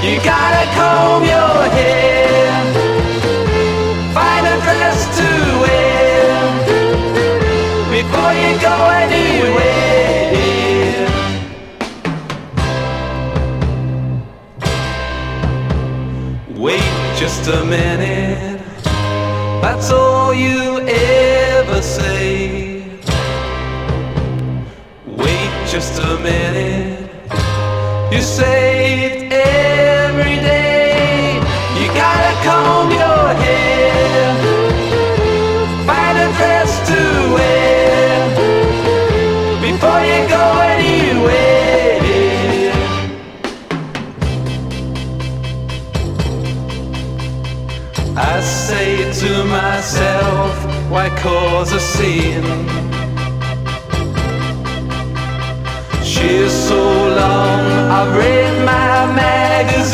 You gotta comb your hair, find a dress to wear before you go anywhere. Wait just a minute, that's all you ever say. Wait just a minute, you say it every day. You gotta comb your hair, find a dress to wear before you go anywhere. I say to myself, why cause a scene? She's so long, I've read my magazine.